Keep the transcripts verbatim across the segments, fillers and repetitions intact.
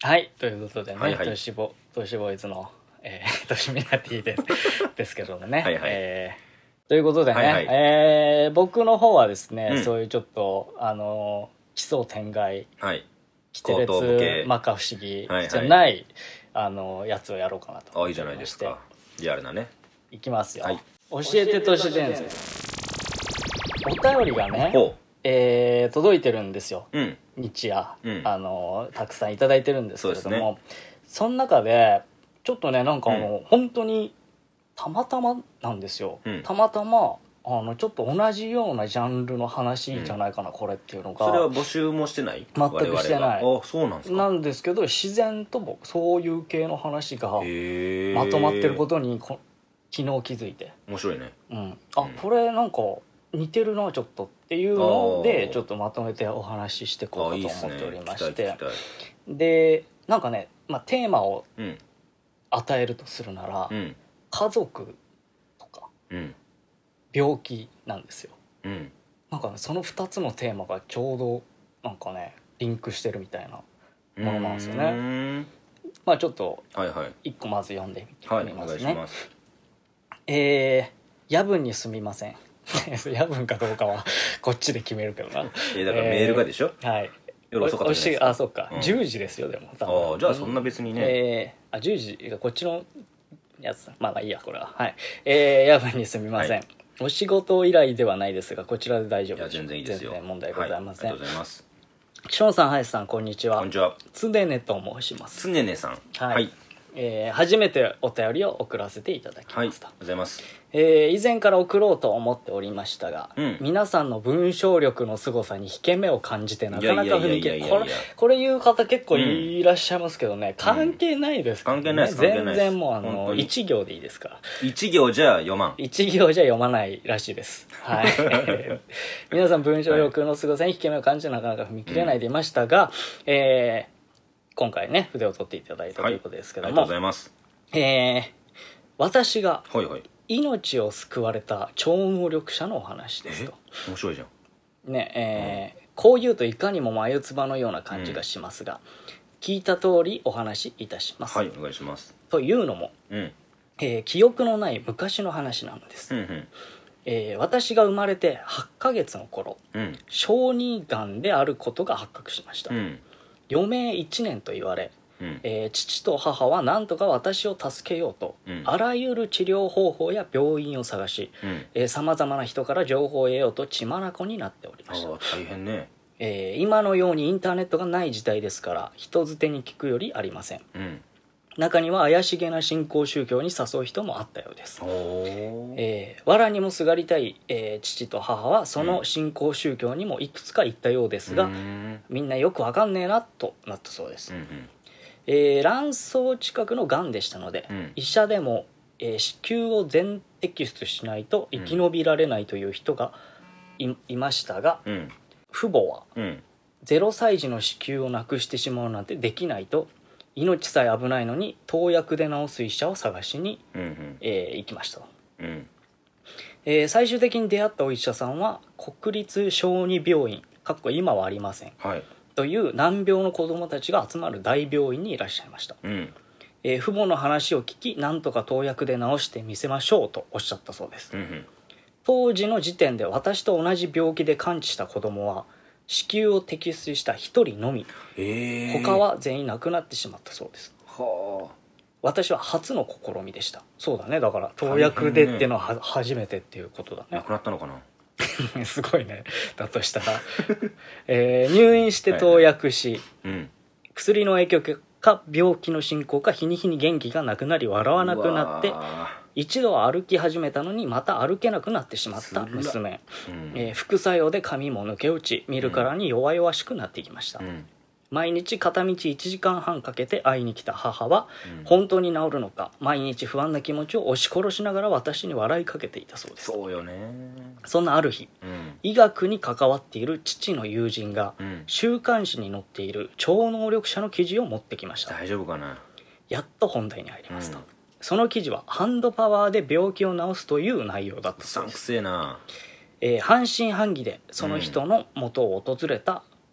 はい、ということでね、 はいはい都市ボ都市ボーイズの、えー、都市ミナティですですけどもね。 はいはいえーということでね、 はいはいえー僕の方はですね、 うんそういうちょっとあの奇想天外、 はいキテレ後頭部系ツ摩訶不思議はいはいじゃない、あのやつをやろうかなと思ってあいいじゃないですか。リアルなね。 いきますよ、 はい教えて都市伝説。お便りがね、 ほえー届いてるんですよ、 ううん日夜、 うんあのたくさんいただいてるんですけれども、 そうですその中でちょっとねなんかあの、 う本当にたまたまなんですよ、 うんたまたまあのちょっと同じようなジャンルの話じゃないかな、これっていうのそれはが募集もしてない全くしてない我々はあそうなんですか。 なんですけど、自然ともそういう系の話がへえまとまってることにこ昨日気づいて、 面白いね。 うん、あ、 うんこれなんか似てるなちょっとっていうのあーでちょっとまとめてお話ししていこうかとあいいっすね思っておりま聞きしたて、 い聞きたいでなんかね、まあ、テーマをうん与えるとするなら、 うん家族とかうん病気なんですよ。 うんなんかねそのふたつのテーマがちょうどなんかねリンクしてるみたいなものなんですよね。 うーんまあちょっとはいはいいっこまず読んでみはいおみますね。 願いします。 えー夜分にすみません夜分かどうかはこっちで決めるけどな。 えだからメールがでしょ。 はい、 夜遅かったじゃないですかおおしあ、そっか、 うんじゅうじですよでも多分ああじゃあそんな別にね。 えー、あじゅうじがこっちのやつだ。まあまあいいやこれは。はい、えー、夜分にすみません、 はいお仕事依頼ではないですがこちらで大丈いや夫です。 全然いいですよ。 全然問題ございません。 はい、ありがとうございます。 ショーンさん、林さん、こんにちは。 こんにちは。 つねねと申します。 つねねさん。 はい、 はい。 えー初めてお便りを送らせていただきはい。ありました。 がとうございます。 えー以前から送ろうと思っておりましたが、 うん皆さんの文章力の凄さに引け目を感じてなかなか踏み切れこれいやいやいやいやいやこれ言う方結構いらっしゃいますけどね、関係ないですからね、 関係ないです関係ない全です然もうあの本当に一行でいいですから。 一行じゃ読まん。 一行じゃ読まないらしいです。はい。皆さん文章力の凄さに引け目を感じてなかなか踏み切れないでいましたが、えー今回ね筆を取っていただいたということですけども、 ありがとうございます。 えー私がはいはい。 命を救われた超能力者のお話ですえと。 面白いじゃん。 ねえーこう言うといかにも眉唾のような感じがしますが、聞いた通りお話しいたします。 はいお願いします。 というのも、 うんえー記憶のない昔の話なのです。 うんうんえー私が生まれてはちかげつの頃、 うん小児がんであることが発覚しました。 うん余命いちねんと言われ、 うんえー父と母は何とか私を助けようと、 うんあらゆる治療方法や病院を探しうんさまざまな人から情報を得ようと血眼になっておりました。 ああ大変ね。 えー今のようにインターネットがない時代ですから人づてに聞くよりありません。 うん中には怪しげな新興宗教に誘う人もあったようです。 おおえー、藁にもすがりたい、えー父と母はその新興宗教にもいくつか行ったようですが、 うんみんなよくわかんねえなとなったそうです。 うんえー卵巣近くのがんでしたので、 うん医者でも、えー子宮を全摘出しないと生き延びられないという人がい,、いましたが、 うん父母はうんゼロさい児の子宮をなくしてしまうなんてできないと、命さえ危ないのに投薬で治す医者を探しに、 うんうんえー行きました。 うんえー最終的に出会ったお医者さんは国立小児病院かっこ今はありませんはいという難病の子どもたちが集まる大病院にいらっしゃいました。 うんえー父母の話を聞きなんとか投薬で治してみせましょうとおっしゃったそうです。 うんうん当時の時点で私と同じ病気で完治した子供は子宮を摘出したひとりのみ、 ええ他は全員亡くなってしまったそうです。 は私は初の試みでした。そうだね、だから投薬でっていうのはは初めてっていうことだねあなくなったのかな。 すごいね。だとしたら、えー入院して投薬し、 うん薬の影響か病気の進行か日に日に元気がなくなり笑わなくなってうわ一度は歩き始めたのにまた歩けなくなってしまった娘、 ーうんえー副作用で髪も抜け落ち見るからに弱々しくなってきました、 うん毎日片道いちじかんはんかけて会いに来た母は、 うん本当に治るのか毎日不安な気持ちを押し殺しながら私に笑いかけていたそうです。 そうよね。 そんなある日、 うん医学に関わっている父の友人が、 うん週刊誌に載っている超能力者の記事を持ってきました。 大丈夫かな。 やっと本題に入りますと、 うんその記事はハンドパワーで病気を治すという内容だったうそうです。 さんくせえな。 えー半信半疑でその人の元を訪れた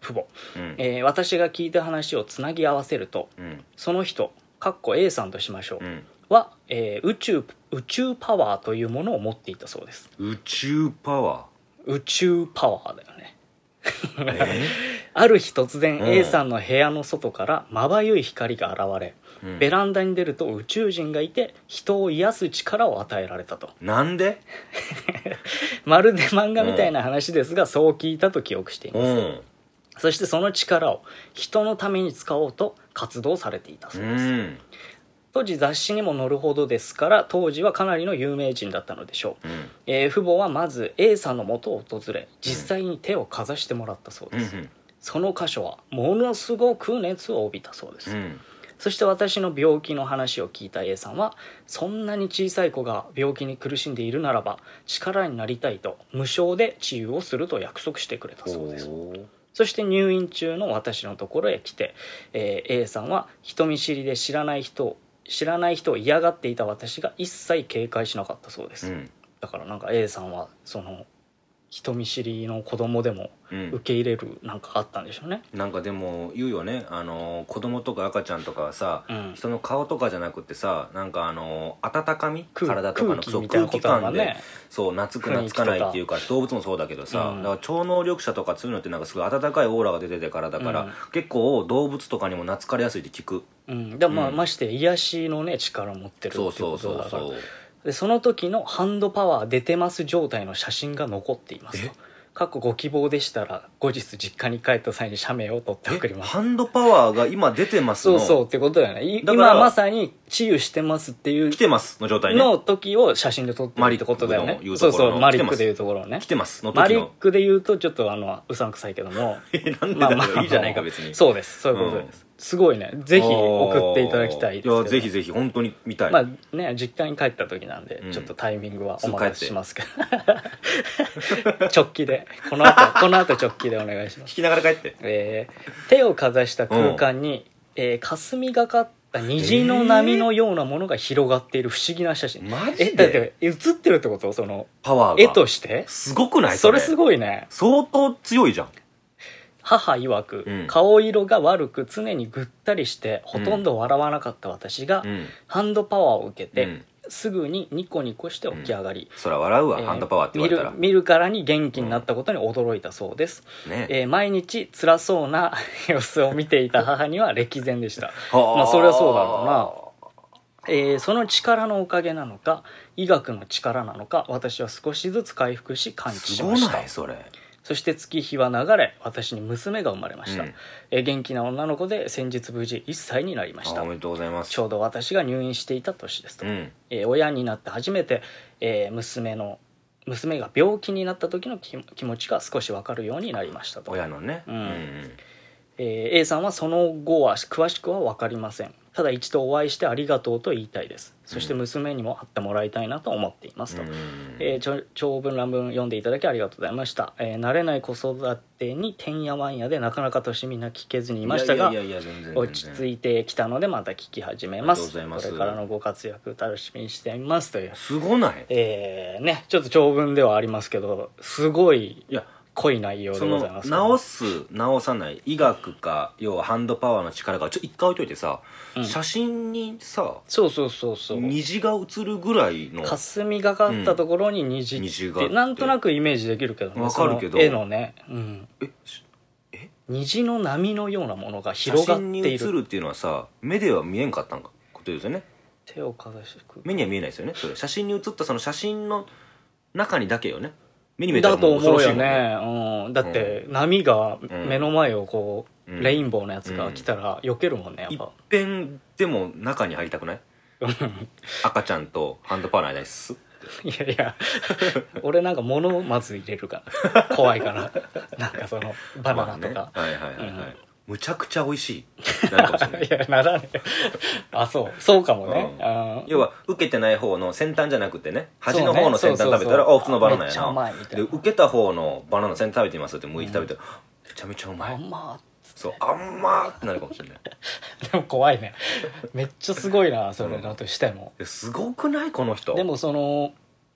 父母、 うんえー私が聞いた話をつなぎ合わせると、 うんその人かっこ A さんとしましょう、 うんは、えー宇宙宇宙パワーというものを持っていたそうです。 宇宙パワ宇宙パワーだよね。 ーえある日突然うん A さんの部屋の外からまばゆい光が現れ、 うんベランダに出ると宇宙人がいて人を癒す力を与えられたと。 なんでまるで漫画みたいな話ですが、そう聞いたと記憶しています。 うんそしてその力を人のために使おうと活動されていたそううです。 ん当時雑誌にも載るほどですから、当時はかなりの有名人だったのでしょう、 うんえー父母はまず A さんの元を訪れ、実際に手をかざしてもらったそううんです、その箇所はものすごく熱を帯びたそうです、 うんそして私の病気の話を聞いた A さんは、そんなに小さい子が病気に苦しんでいるならば力になりたいと無償で治癒をすると約束してくれたそうです。 おーそして入院中の私のところへ来て、えー A さんは人見知りで知らない人を知らない人を嫌がっていた私が一切警戒しなかったそうです、 うんだからなんか A さんはその人見知りの子供でもうん受け入れるなんかあったんでしょうね。 なんかでも言うよね、あの子供とか赤ちゃんとかはさ、 うん人の顔とかじゃなくてさ、なんかあの温かみ空体とかのそう空気みたいな空気感で、 ことなのがねそう懐く懐かないっていうか、動物もそうだけどさ、 うんだから超能力者とかそういうのってなんかすごい温かいオーラが出ててからだから、 うん結構動物とかにも懐かれやすいって聞く。 うん、でもまあうんまして癒しのね力を持ってるっていそううことそうだから、 そうそう。 でその時のハンドパワー出てます状態の写真が残っていますと。過去ご希望でしたら後日実家に帰った際に写メを撮って送ります。 ハンドパワーが今出てますのそうそうってことだよね。いだから今まさに治癒してますっていう来てますの状態ね。 の時を写真で撮ってるってことだよねマリックの言う。 そうところのそうマリックでいうところをね来。てますの時のマリックで言うとちょっとあのうさんくさいけどもなんでだろう、いいじゃないか別に。 そうですそういうことです、すごいねぜひ送っていただきたいですけど。 いやぜひぜひ本当に見たい、 まあね実家に帰った時なんで、 うんちょっとタイミングはおすぐ帰って任せしますけど直帰でこの後この後直帰でお願いします。 聞きながら帰ってえー手をかざした空間に、えー霞がかった虹の波のようなものが広がっている不思議な写真、 マジでえだって映ってるってことそのパワーが絵としてすごくないそれすごいね。 相当強いじゃん。 母曰く、 うん顔色が悪く常にぐったりしてほとんど笑わなかった私が、 うんハンドパワーを受けて、 うんすぐにニコニコして起き上がり、 そら笑うわ、 えーハンドパワーって言われたら見る見るからに元気になったことに驚いたそうです、 ね、 えー毎日辛そうな様子を見ていた母には歴然でしたはあまあそれはそうだろうな、えーその力のおかげなのか医学の力なのか私は少しずつ回復し完治すごしました。 ないそれ。 そして月日は流れ私に娘が生まれました、 うんえー元気な女の子で先日無事いっさいになりました。 あおめでとうございます。 ちょうど私が入院していた年ですと、 うんえー親になって初めて、えー娘の娘が病気になった時の気気持ちが少し分かるようになりましたと、 親のね、 うんえー A さんはその後は詳しくは分かりません。ただ一度お会いしてありがとうと言いたいです。そして娘にも会ってもらいたいなと思っていますと、 うんえーちょ長文乱文読んでいただきありがとうございました、えー慣れない子育てにてんやわんやでなかなか年みな聞けずにいましたがいやいやいやいや全然全然落ち着いてきたのでまた聞き始めます。 ありがとうございますこれからのご活躍楽しみにしていますという、 すごない。 えーね、ちょっと長文ではありますけどすごいいや濃い内容でそのございます治す治さない医学か要はハンドパワーの力がちょ一回置いといてさ、 うん写真にさそうそうそうそう虹が映るぐらいの霞がかったところに虹って虹があってなんとなくイメージできるけどねわかるけどその絵のね、うん、 えし虹の波のようなものが写広がって真にいる映るっていうのはさ目では見えんかったんかことですよね。 手をかざしてく目には見えないですよね。それ写真に写ったその写真の中にだけよね。目に見えたらだともう恐ろしいもん思うよね、うん、だって波が目の前をこう、 うんレインボーのやつが来たら避けるもんねやっ一ぱ、 遍でも中に入りたくない赤ちゃんとハンドパワーの間にスッいやいや俺なんか物をまず入れるから怖いからなんかそのバナナとか、 まあね、はいはいはいはい、 うんむちゃくちゃ美味しいなるかもしれないいやならねあそうそうかもね、 うんあー要は受けてない方の先端じゃなくてねそうね端の方の先端食べたらそうそうそうあ普通のバナナやめっちゃうまいみなたいなで受けた方のバナナ先端食べてみますって剥いて食べて、めちゃめちゃうまいあんまそうあんまーってなるかもしれないでも怖いねめっちゃすごいなそれだとしても、 ですごくないこの人でもその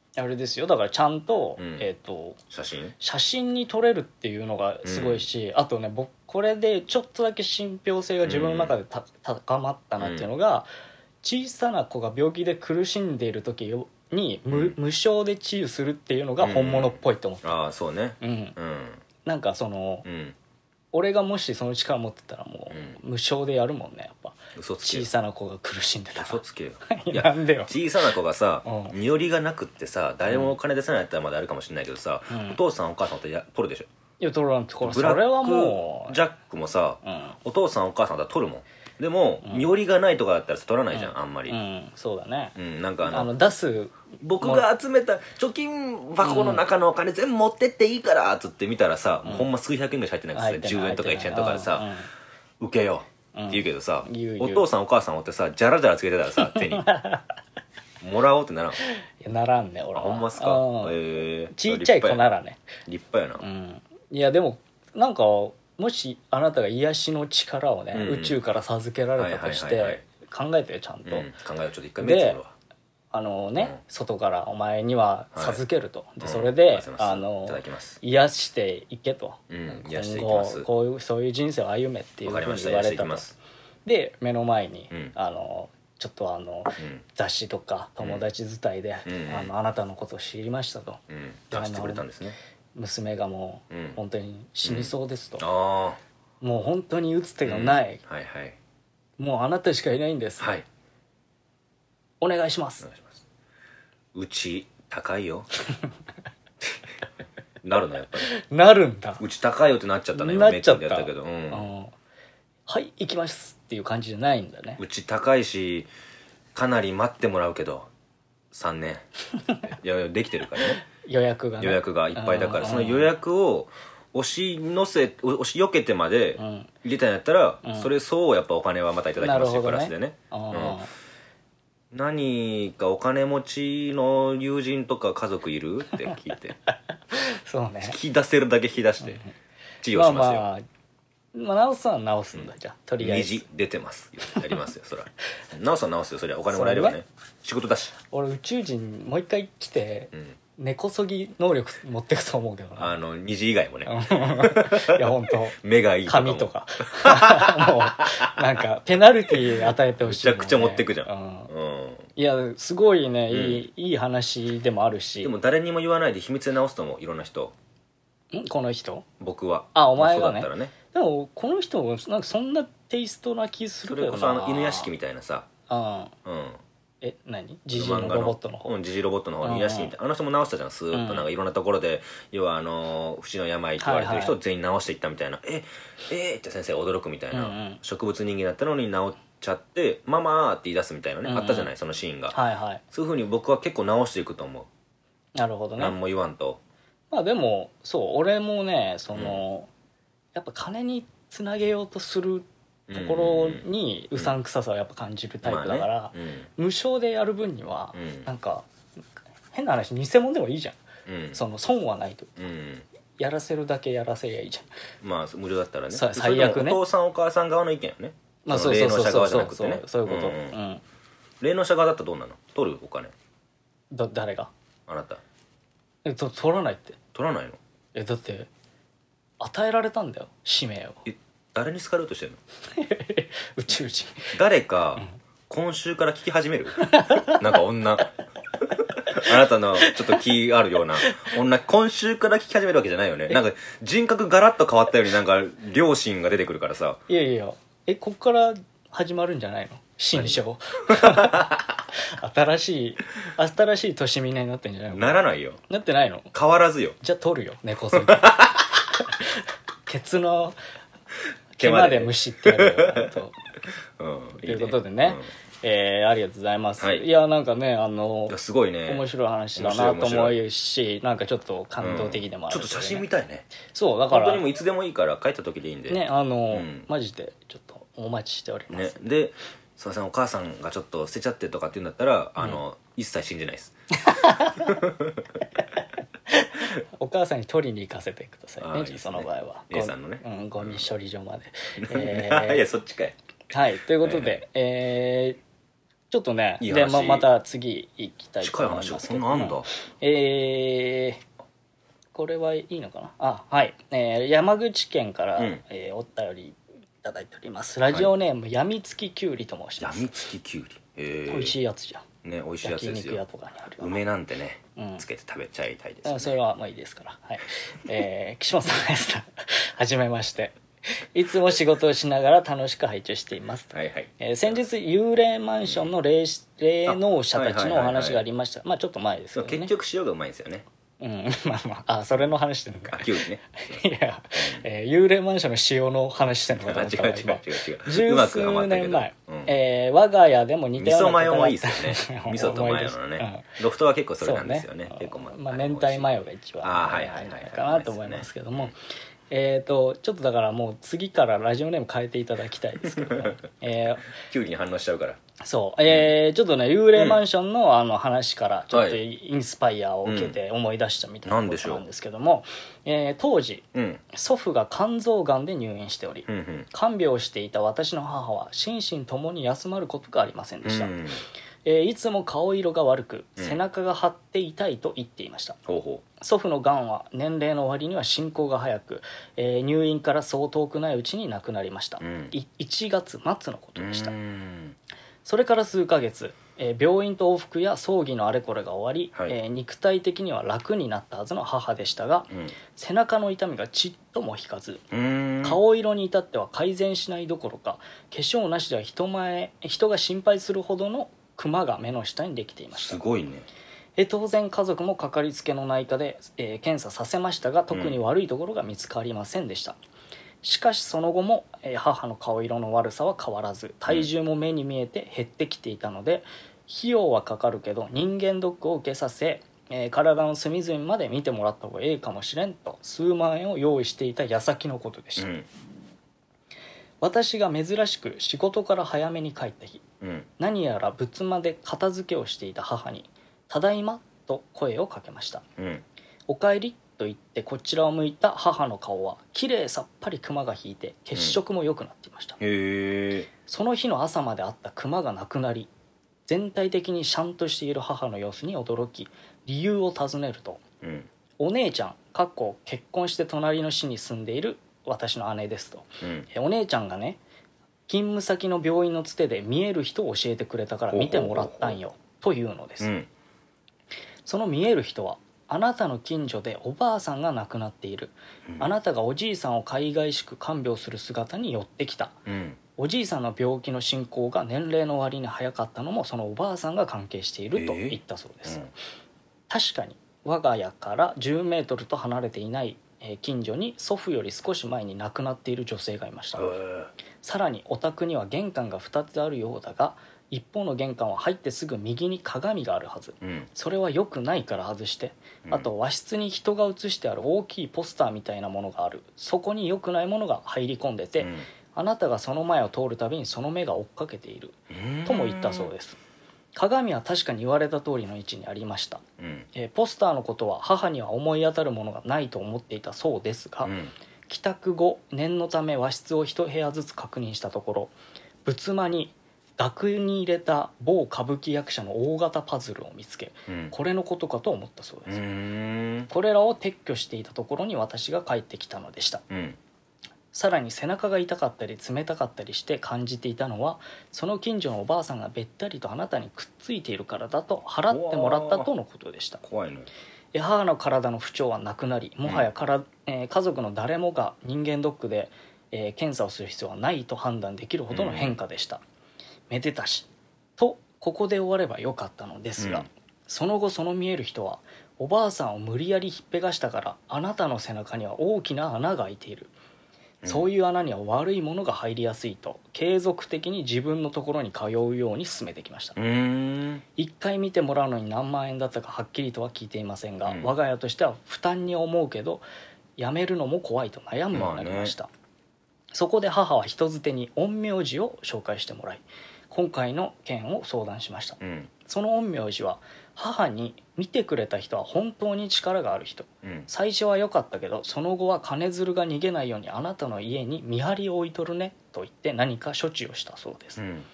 あれですよだからちゃんと、 うんえっ、と写真写真に撮れるっていうのがすごいし、あとね僕これでちょっとだけ信憑性が自分の中でた、高まったなっていうのが、小さな子が病気で苦しんでいる時に無,、 うん無償で治癒するっていうのが本物っぽいと思った、 ああそうねうんうんなんかその、 うん俺がもしその力持ってたらもう無償でやるもんねやっぱ嘘つけよ小さな子が苦しんでたら嘘つけよいやなんでよ小さな子がさうん身寄りがなくってさ誰もお金出せないやったらまだあるかもしれないけどさ、 うんお父さんお母さんってや取るでしょ。 いや取らんところそブラれはッもうクジャックもさ、 うんお父さんお母さんだったら取るもん。でも、身寄りがないとかだったら取らないじゃん、あんまり、 ううんんそうだね、 なんかあのあの出す僕が集めた貯金箱の中のお金全部持ってっていいからっつって見たらさ、もうほんま数百円ぐらいしか入ってない入ってないですよ、じゅうえんとかいちえんとかでさ、 うんうん受けようって言うけどさ、 言う言うお父さんお母さんおってさジャラジャラつけてたらさ手にもらおうってならん。 いやならんね俺はあほんまっすか。 うんええちっちゃい子ならね立派やな、 うんいやでもなんかもしあなたが癒しの力をね、 うんうん宇宙から授けられたとしはいはいはいはいて考えてよちゃんと、 うん、考えようちょっと一回目つぶるわ。 あのね、 うん外からお前には授けると、でうんそれで、 ありがとうございますあのいただきます癒していけと、 うん癒していき今ます後こういうそういう人生を歩めっていうふうにわかりました言われたと癒していきます。 で目の前に、 うんあのちょっとあの、 うん雑誌とか友達伝いで、 うんあのあなたのことを知りましたと、 うんで出してくれたんですね。 娘がもう、 うん本当に死にそうですと、 あもう本当に打つ手あがない、 はいはいもうあなたしかいないんです、 はいお願いしますお願いします。うち高いよなるのやっぱりなるんだうち高いよってなっちゃったねなっちゃったメッセージやったけど、うんうんはい行きますっていう感じじゃないんだねうち高いしかなり待ってもらうけどさんねんいやいやできてるからね予約がね予約がいっぱいだからうんその予約を押し乗せ押しよけてまでうん入れたんやったら、 うんそれそうやっぱお金はまたいただきますよ、 なるほどねプラスでね、 あうんー何かお金持ちの友人とか家族いるって聞いてそうね引き出せるだけ引き出して治療しますよ、 まあまあまあ直すは直すんだ、じゃあとりあえず虹出てますやりますよそら直すは直すよそりゃお金もらえればねそうね仕事だし、 俺宇宙人もう一回来てうん、 根こそぎ能力持ってくと思うけどなあの虹以外もねいや本当目がいいとかも紙とかもうなんかペナルティー与えてほしいもんね、 めちゃくちゃ持ってくじゃんうんうんいやすごいね、いいいい話でもあるしでも誰にも言わないで秘密で直すと思ういろんな人んこの人僕はあお前がねそうだったらねでもこの人もなんかそんなテイストな気すそるけどなれこそあの犬屋敷みたいなさうんうんえ何ジジイのロボットの方うんジジイロボットの方の犬屋敷みたいなあの人も直したじゃんスーッとなんかいろんなところで要はあの不治の病って言われてる人を全員直していったみたいなええって先生が驚くみたいうんうなん植物人間だったのに直っちゃってママーって言い出すみたいなねうんうんあったじゃないそのシーンがはいはいそういうふうに僕は結構直していくと思うなるほどね何も言わんとまあでもそう俺もねその、やっぱ金につなげようとするところにうさんくささをやっぱ感じるタイプだから、 まあね無償でやる分には、 うんなんか変な話偽物でもいいじゃん、 うんうんその損はないとうんやらせるだけやらせりゃいいじゃんまあ無料だったらねさそれ最悪ねでもお父さんお母さん側の意見よねまあその霊能者側じゃなくてねそういうこと、 んんうん霊能者側だったらどうなの取るお金だ誰があなたえと取らないって取らないのえだって与えられたんだよ使命をえ誰に好かれようとしてんの宇宙人誰か今週から聞き始めるなんか女あなたのちょっと気あるような女今週から聞き始めるわけじゃないよねなんか人格ガラッと変わったようになんか両親が出てくるからさいやいやえこっから始まるんじゃないの新章新しい新しい年みんなになってんじゃないのならないよなってないの変わらずよじゃあ取るよ根こそぎケツの毛までむしってやるよほんとうんということでね、えーありがとうございます、 はいいやなんかねあのいやすごいね面白い話だなと思うしなんかちょっと感動的でもあるしね、 ちょっと写真見たいねそうだから本当にもういつでもいいから帰った時でいいんでねあの、 うんマジでちょっとお待ちしております、 ねで「すいませんお母さんがちょっと捨てちゃって」とかって言うんだったら、あの一切信じないですお母さんに取りに行かせてくださいねあーいいですねその場合は A さんのねゴミ,、うん、ゴミ処理場まで、 いやえそっちかいーはいということで、 はいはいえーちょっとねいい話で、ま、また次行きたいと近い思います話がけどそんなあんだ。 えー、これはいいのかなあ、はい、えー山口県から、 うんえーお便りいただいております。ラジオネーム、やみつききゅうりと申します。 やみつききゅうり。へえ。 美味しいやつじゃん。 ね、美味しいやつ焼ですよ。 肉屋とかにあるような梅なんてね、 うんつけて食べちゃいたいですよね。 あそれはまあいいですから。はい。えー、岸本さんです。はじめまして。いつも仕事をしながら楽しく拝聴しています。 はいはい。 えー先日幽霊マンションの霊霊能者たちのお話がありました。まあちょっと前ですけどね。 結局塩がうまいんですよね。 うん、まあまあ、あ、それの話してんのか。 あ、きゅうりね。 いや、えー幽霊マンションの塩の話してんのかと違う思ったら違う違う違う。 十うまくはま数ったけど。 年前、 うんえー我が家でも似た味噌ようなマヨもいいことがあったですよね。味噌とマヨのね。ロフトは結構それなんですよね。結構まあ、まあ、明太マヨが一番あーはいはいはいはいかなと思いますけども、えっ、とちょっとだからもう次からラジオネーム変えていただきたいですけども、えーきゅうりに反応しちゃうから。 そう、えーちょっとね幽霊マンションのあの話からちょっとはいインスパイアを受けて思い出したみたいななんでしょうことなんですけども、えー当時うん。 祖父が肝臓がんで入院しており、 うんうん。 看病をしていた私の母は心身ともに休まることがありませんでした、 うん。 えーいつも顔色が悪くうん背中が張って痛いと言っていました。 ほうほ祖父のがんは年齢の終わりには進行が早く、えー入院からそう遠くないうちに亡くなりました、 うんいいちがつ末のことう。 でした。 うんそれから数ヶ月、えー病院と往復や葬儀のあれこれが終わり、 はいえー肉体的には楽になったはずの母でしたが、 うん背中の痛みがちっとも引かず、 うん。 顔色に至っては改善しないどころか化粧なしでは人前人が心配するほどのクマが目の下にできていました。 すごいね。 え当然家族もかかりつけの内科で、えー検査させましたが特に悪いところが見つかりませんでした、しかしその後も、えー母の顔色の悪さは変わらず体重も目に見えて減ってきていたので、費用はかかるけど人間ドックを受けさせ、えー体の隅々まで見てもらった方がええかもしれんと数万円を用意していた矢先のことでした、 うん。 私が珍しく仕事から早めに帰った日、 うん。 何やら仏間で片付けをしていた母に「ただいま」と声をかけました。 うん。 おかえりと言ってこちらを向いた母の顔はきれいさっぱりクマが引いて血色も良くなっていました、 へえ。 その日の朝まであったクマがなくなり全体的にシャンとしている母の様子に驚き理由を尋ねると、 うん。 お姉ちゃんかっこ結婚して隣の市に住んでいる私の姉ですと、 うん。 えお姉ちゃんがね勤務先の病院のつてで見える人を教えてくれたから見てもらったんよというのです、 うん。 その見える人はあなたの近所でおばあさんが亡くなっている、 うんあなたがおじいさんを海外しく看病する姿に寄ってきた、 うん。 おじいさんの病気の進行が年齢の割に早かったのもそのおばあさんが関係していると言ったそうです、 うん確かに我が家からじゅうメートルと離れていないえー近所に祖父より少し前に亡くなっている女性がいました、 へえ。 さらにお宅には玄関がふたつあるようだが一方の玄関は入ってすぐ右に鏡があるはず、 うん。 それは良くないから外して、 うんあと和室に人が写してある大きいポスターみたいなものがある、そこに良くないものが入り込んでて、 うんあなたがその前を通るたびにその目が追っかけているうんとも言ったそうです。鏡は確かに言われた通りの位置にありました、 うん。 えーポスターのことは母には思い当たるものがないと思っていたそうですが、 うん。 帰宅後念のため和室を一部屋ずつ確認したところ仏間に額に入れた某歌舞伎役者の大型パズルを見つけ、 うん。 これのことかと思ったそううです、 ん。 これらを撤去していたところに私が帰ってきたのでした。 うん。 さらに背中が痛かったり冷たかったりして感じていたのはその近所のおばあさんがべったりとあなたにくっついているからだと払ってもらったとのことでした。 怖いね。 え母の体の不調はなくなりもはやから、えー家族の誰もが人間ドックで、えー検査をする必要はないと判断できるほどの変化でした、めでたしとここで終わればよかったのですが、 うんその後その見える人はおばあさんを無理やりひっぺがしたからあなたの背中には大きな穴が開いている、そういう穴には悪いものが入りやすいと継続的に自分のところに通うように勧めてきました。 うーん。 いっかい見てもらうのに何万円だったかはっきりとは聞いていませんが、 うん我が家としては負担に思うけどやめるのも怖いと悩むようになりました、そこで母は人づてに陰陽師を紹介してもらい今回の件を相談しました。 うん。 その陰陽師は母に見てくれた人は本当に力がある人、 うん。 最初は良かったけどその後は金づるが逃げないようにあなたの家に見張りを置いとるねと言って何か処置をしたそうです、 うん。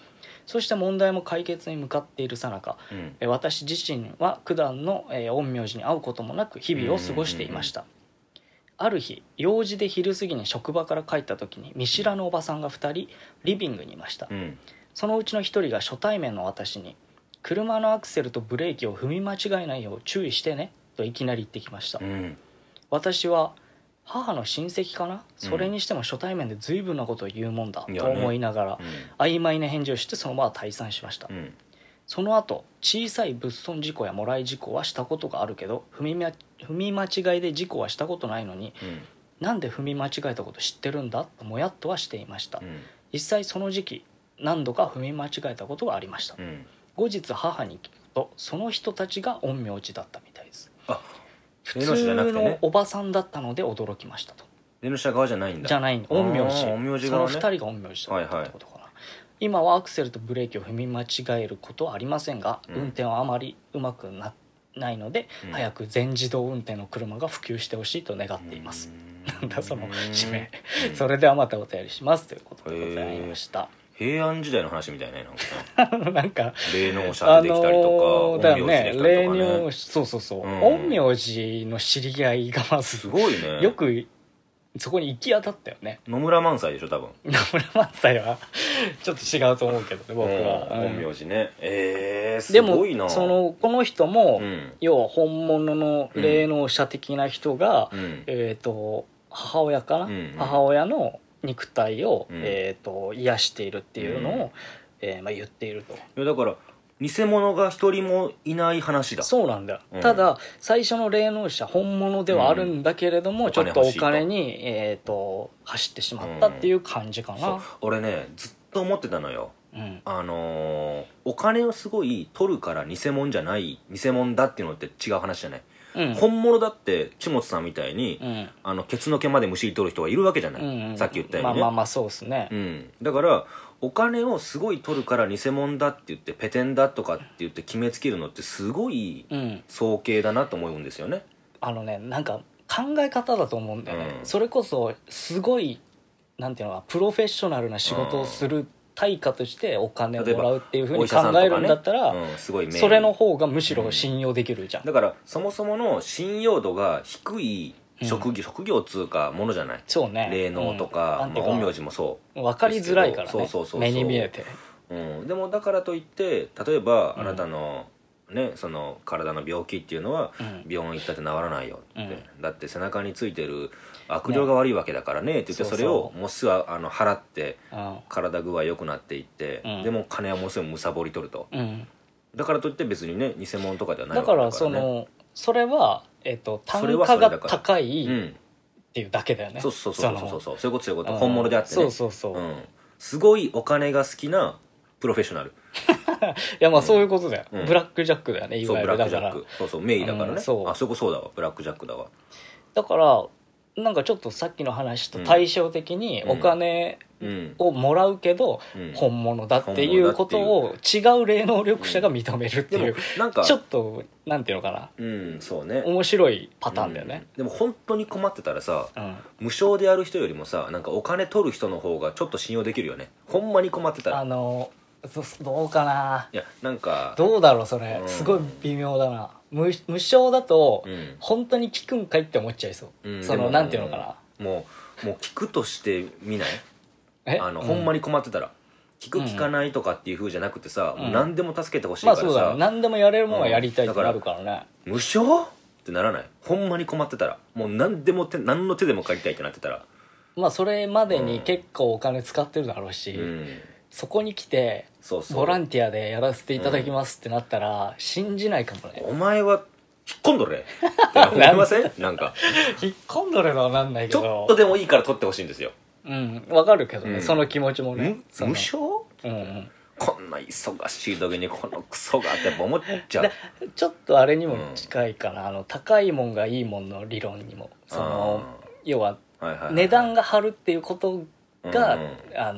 そして問題も解決に向かっているさなか、 うんえ私自身は九段の、えー陰陽師に会うこともなく日々を過ごしていました。ある日用事で昼過ぎに職場から帰った時に見知らぬおばさんがふたりリビングにいました。 うんそのうちのひとりが初対面の私に車のアクセルとブレーキを踏み間違えないよう注意してねといきなり言ってきました。 うん私は母の親戚かな、それにしても初対面で随分なことを言うもんだと思いながら、曖昧な返事をしてその場は退散しました。 うんその後小さい物損事故やもらい事故はしたことがあるけど踏みま踏み間違いで事故はしたことないのに、 うんなんで踏み間違えたこと知ってるんだともやっとはしていました。 うん実際その時期何度か踏み間違えたことがありました。 うん後日母に聞くとその人たちが陰陽師だったみたいです。 あ普霊能師じゃなく通てねのおばさんだったので驚きましたと。 霊能者側じゃないんだじゃない陰陽師、 あー陰陽師その側ねふたりが陰陽師だったってことかな、今はアクセルとブレーキを踏み間違えることはありませんが、 うん運転はあまりうまくなないので、 うん早く全自動運転の車が普及してほしいと願っています。なんだその締め、 うんそれではまたお便りしますということでございました。 平安時代の話みたいねなんかなんか霊能者出てきたりとか、 だよね、 陰陽師出てきたり霊とかね能師、そうそうそう、 うん陰陽師の知り合いがまずすごいねよくそこに行き当たったよね。 野村萬斎でしょ多分野村萬斎はちょっと違うと思うけどね僕は、 うんうん陰陽師ねえー、すでごいなもそのこの人も、 うん要は本物の霊能者的な人が、 うんえっ、と母親かな、 うんうん母親の肉体を、 うんえー、と癒しているっていうのを、 うんえーまあ、言っていると。 いやだから偽物が一人もいない話だそうなんだよ、 うんただ最初の霊能者本物ではあるんだけれども、 うんちょっとおお金欲しいと金に、えー、と走ってしまったっていう感じかな。 そう俺ねずっと思ってたのようんあのーお金をすごい取るから偽物じゃない偽物だっていうのって違う話じゃない、 うん本物だって岸本さんみたいに、 うんあのケツの毛までむしり取る人がいるわけじゃない、 うんうんさっき言ったようにね、 まあまあまあそうですね、 うん、だからお金をすごい取るから偽物だって言ってペテンだとかって言って決めつけるのってすごいうん、 早計だなと思うんですよね。 あのねなんか考え方だと思うんだよね、 うんそれこそすごいなんていうのかプロフェッショナルな仕事をする対価としてお金をもらうっていうふうに考えるんだったら、 うん、すごい名誉それの方がむしろ信用できるじゃん、 だからそもそもの信用度が低い職業、職業っつうかものじゃない、 そうね霊能とか、 うんなんていうかまあ、陰陽師もそう分かりづらいからねそうそうそうそう目に見えて。 うん、でもだからといって例えばうんあなたの、ね、その体の病気っていうのは、 うん病院行ったって治らないよって、 うんだって背中についてる悪霊が悪いわけだからねって言って、 そうそうそれをもうすぐあの払ってうん体具合良くなっていって、 うんでも金はもうすぐむさぼり取ると、 うん、 だからといって別にね偽物とかではないだわけだから、ね、 からそのそれは、えっと単それは価がそれだから高いっうんていうだけだよね、 そうそうそうそうそうそうそういうことそういうこと、 うん本物であってねそうそうそう、いうん、すごいお金が好きなプロフェッショナルやまあそういうことだよ、 うんブラックジャックだよねいそうわゆブラックジャッるだからクそうそう名医だからね、 うんそうあそこそうだわブラックジャックだわだからなんかちょっとさっきの話と対照的にうんお金うんをもらうけどうん本物だっていうことを違う霊能力者が認めるってでもいう、 なんかちょっとなんていうのかなうんそうね面白いパターンだよね、 うんでも本当に困ってたらさうん無償でやる人よりもさなんかお金取る人の方がちょっと信用できるよねほんまに困ってたらあのそどうかないやなんかどうだろうそれうんすごい微妙だな無無償だとうん本当に効くんかいって思っちゃいそう、 うんでもそのなんていうのかなもうもう聞くとしてみないえあの、 うんほんまに困ってたら聞く聞かないとかっていう風じゃなくてさ、 うんもう何でも助けてほしいまからさ、 あそうだね何でもやれるものはやりたいってなるからね、 無償ってならないほんまに困ってたらもう何でも手何の手でも借りたいってなってたらまあそれまでに結構お金使ってるだろうし、 うんそこに来てそうそうボランティアでやらせていただきますってなったら信じないかもね、 お前は引っ込んどれって思いませんなんか引っ込んどれとはなんないけちょどっとでもいいから取ってほしいんですよ、 うんわかるけどね、 うんその気持ちもむねその無償うんうんこんな忙しい時にこのクソがってやっぱ思っちゃうでちょっとあれにも近いかな、あの高いもんがいいもんの理論にもその要ははいはいはい値段が張るっていうことが、 うんうんあの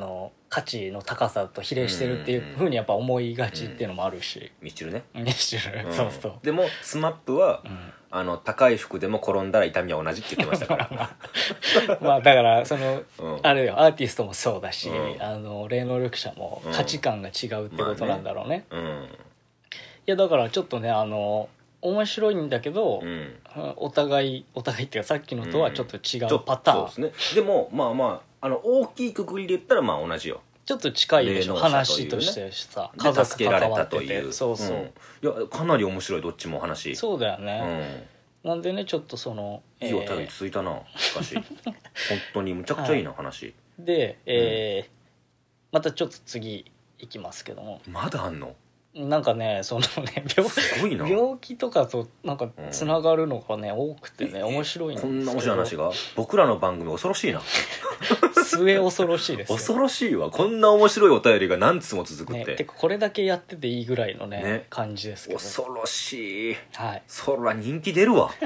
価値の高さと比例してるっていうふうにやっぱ思いがちっていうのもあるし、 ミスチルね、 ミスチル、 うん、 そうそう。 でもスマップは、 うん、 あの高い服でも転んだら痛みは同じって言ってましたからまあだからその、 うん、 あれよアーティストもそうだし、 うん、 あの霊能力者も価値観が違うってことなんだろうね、 うん、まあね、うん、 いやだからちょっとねあの面白いんだけど、 うん、 お互いお互いっていうかさっきのとはちょっと違うパターン、 うん、そうですね。でもまあまああの大きいくくりで言ったらまあ同じよ。 ちょっと近いでしょ、 霊能者というね、 話としてさ家族助けられたという、 そうそう、うん、 いやかなり面白いどっちも話。 そうだよね、うん、なんでねちょっとそのいいお便り続いたな、しかし本当にむちゃくちゃいいな、はい、話で、えーうん、またちょっと次いきますけども、 まだあんのなんかねそのね 病, すごいな病気とかとなんかつながるのがね、うん、多くてね面白いんですこんな面白い話が僕らの番組恐ろしいな末恐ろしいですよ恐ろしいわ、こんな面白いお便りが何通も続くって、 ね、てかこれだけやってていいぐらいの ね, ね感じですけど、 恐ろしい、 はい、 そら人気出るわ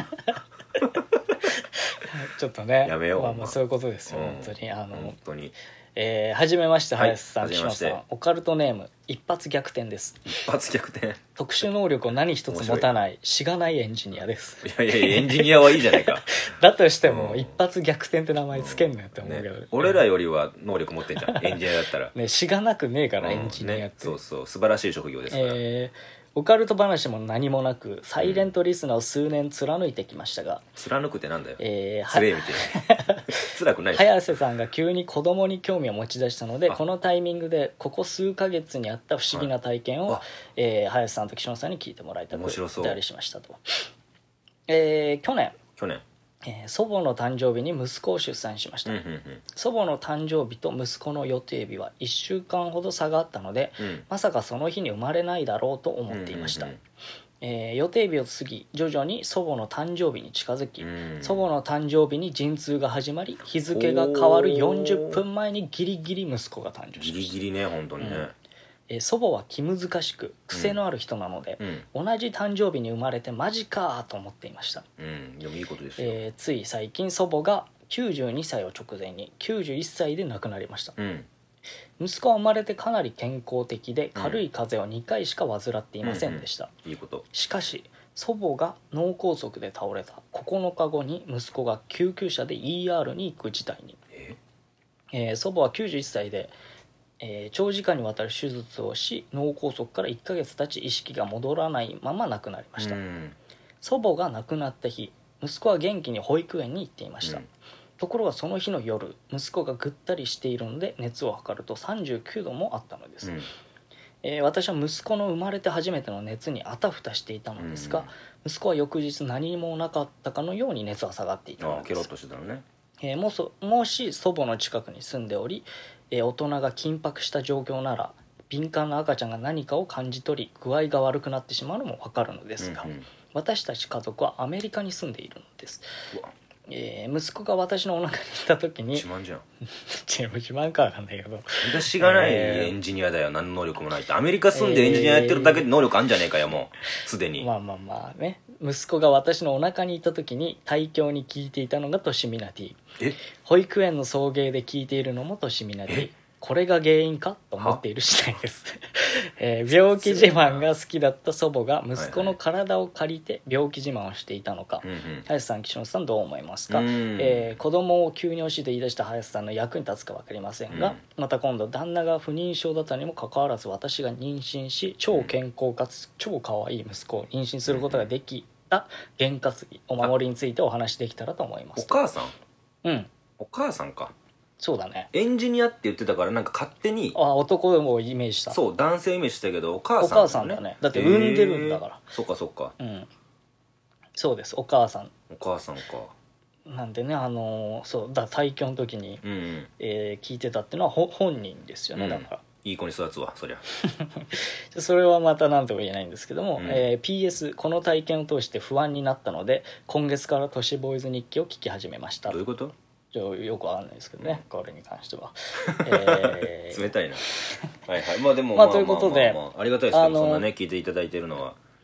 ちょっとねやめよう、 まあ、まあそういうことですよ、うん、本当にあの本当にえー、はじめまして林さん、 はい、 岸野さん、オカルトネーム一発逆転です。 一発逆転特殊能力を何一つ持たないしがないエンジニアです。 いやいやいやエンジニアはいいじゃないかだとしても、うん、一発逆転って名前つけんのよって思うけど、 ね、俺らよりは能力持ってんじゃんエンジニアだったらね、しがなくねえからエンジニアって、うんね、 そうそう素晴らしい職業ですから、 えーオカルト話も何もなくサイレントリスナーを数年貫いてきましたが、 貫くってなんだよ、 えー、 つれえみたいな辛くない早瀬さんが急に子供に興味を持ち出したので、このタイミングでここ数ヶ月にあった不思議な体験を、はい、えー、早瀬さんと岸野さんに聞いてもらいたくお便りしましたと、えー、去年去年えー、祖母の誕生日に息子を出産しました、 うんうんうん、祖母の誕生日と息子の予定日はいっしゅうかんほど差があったので、うん、まさかその日に生まれないだろうと思っていました、うんうんうん、えー、予定日を過ぎ徐々に祖母の誕生日に近づき、うん、祖母の誕生日に陣痛が始まり日付が変わるよんじゅっぷんまえにギリギリ息子が誕生しました。 ギリギリね本当にね、うん、 えー、祖母は気難しく癖のある人なので、うん、同じ誕生日に生まれてマジかと思っていました、 うん、でもいいことですよ、 えー、つい最近祖母がきゅうじゅうにさいを直前にきゅうじゅういっさいで亡くなりました、うん、息子は生まれてかなり健康的で軽い風邪をにかいしか患っていませんでした、 うんうん、いいこと。 しかし祖母が脳梗塞で倒れたここのかごに息子が救急車で イーアール に行く事態に、ええー、祖母はきゅうじゅういっさいでえー、長時間にわたる手術をし脳梗塞からいっかげつ経ち意識が戻らないまま亡くなりました、うん、祖母が亡くなった日息子は元気に保育園に行っていました、うん、ところがその日の夜息子がぐったりしているので熱を測るとさんじゅうきゅうどもあったのです、うん、えー、私は息子の生まれて初めての熱にあたふたしていたのですが、うん、息子は翌日何もなかったかのように熱は下がっていたのです。 ああケロッとしてたのね、 えー、も, そもし祖母の近くに住んでおりえ大人が緊迫した状況なら敏感な赤ちゃんが何かを感じ取り具合が悪くなってしまうのも分かるのですが、うんうん、私たち家族はアメリカに住んでいるのです、えー、息子が私のお腹にいた時に自慢じゃん自慢かわかんないけど私がないエンジニアだよ、えー、何の能力もないってアメリカ住んでエンジニアやってるだけで能力あるんじゃねえかよもうすでに。 まあまあまあね息子が私のお腹にいた時に胎教に聞いていたのがトシミナティ、 え保育園の送迎で聞いているのもトシミナティ、これが原因かと思っている次第です、えー、病気自慢が好きだった祖母が息子の体を借りて病気自慢をしていたのか、はいはい、林さん岸本さんどう思いますか、えー、子供を急に押しで言い出した林さんの役に立つか分かりませんが、うん、また今度旦那が不妊症だったにもかかわらず私が妊娠し超健康かつ超可愛い息子を妊娠することができた験担ぎお守りについてお話できたらと思います。 お母さんうんお母さんかそうだねエンジニアって言ってたからなんか勝手にあ男をイメージしたそう男性イメージしたけどお母さん、ね、 お母さんだねだって産んでるんだから、 えー、そっかそっかうんそうですお母さんお母さんかなんでねあのー、そうだ胎教の時に、 うんうんえー、聞いてたっていうのはほ本人ですよね、うん、だからいい子に育つわそりゃそれはまた何とも言えないんですけども、 うんえー、ピーエス この体験を通して不安になったので今月から都市ボーイズ日記を聞き始めました。 どういうこと？ よくわかんないですけどね、うん、これに関しては、えー、冷たいなはいはいまあでもまあということで、 まあまあまあまあ、ありがたいですけど、あのー、そんなね聞いていただいてるのは